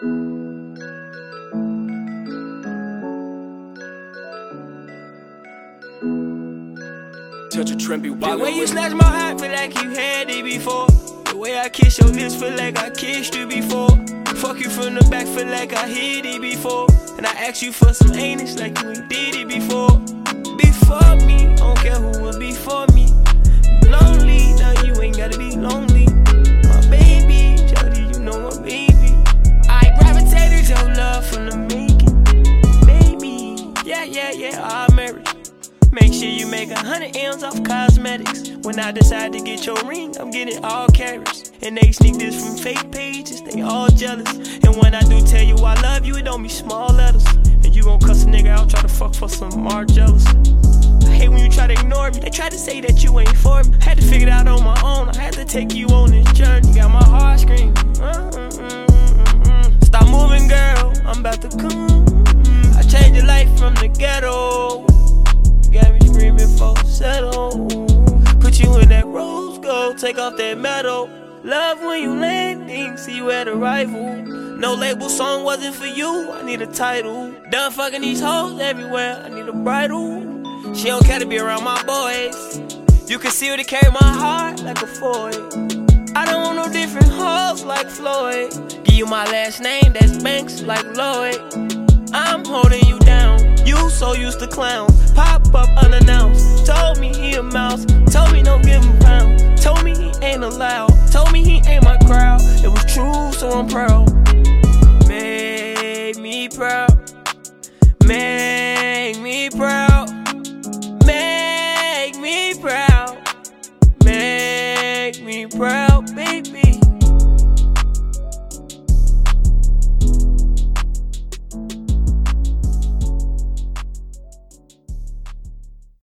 Touch a trend, be wild. The way you snatch my heart, feel like you had it before. The way I kiss your lips, feel like I kissed you before. Fuck you from the back, feel like I hit it before. And I asked you for some anus like you ain't did it before. Before me, don't care who was before me. Lonely, now you ain't gotta be lonely. My baby, Jody, you know my baby. I gravitated your love from the making. Baby, yeah, I'll marry. Make sure you make 100 M's off cosmetics. When I decide to get your ring, I'm getting all carats. And they sneak this from fake pages, they all jealous. And when I do tell you I love you, it don't be small letters. And you gon' cuss a nigga out, try to fuck for some more jealous. I hate when you try to ignore me. They try to say that you ain't for me. I had to figure it out on my own, I had to take you on this journey. Got my heart screaming. Stop moving, girl, I'm about to come. I changed your life from the ghetto. Got me screaming for settle. Put you in that rose gold, take off that metal. Love when you landing, see you at arrival. No label song wasn't for you, I need a title. Done fucking these hoes everywhere, I need a bridle. She don't care to be around my boys. You can see her to carry my heart like a Ford. I don't want no different hoes like Floyd. Give you my last name, that's Banks like Lloyd. I'm holding you down, you so used to clowns. Pop up unannounced, told me he a mouse. Told me don't give him pounds, told me he ain't allowed. Told me he ain't my crowd, it was true so I'm proud.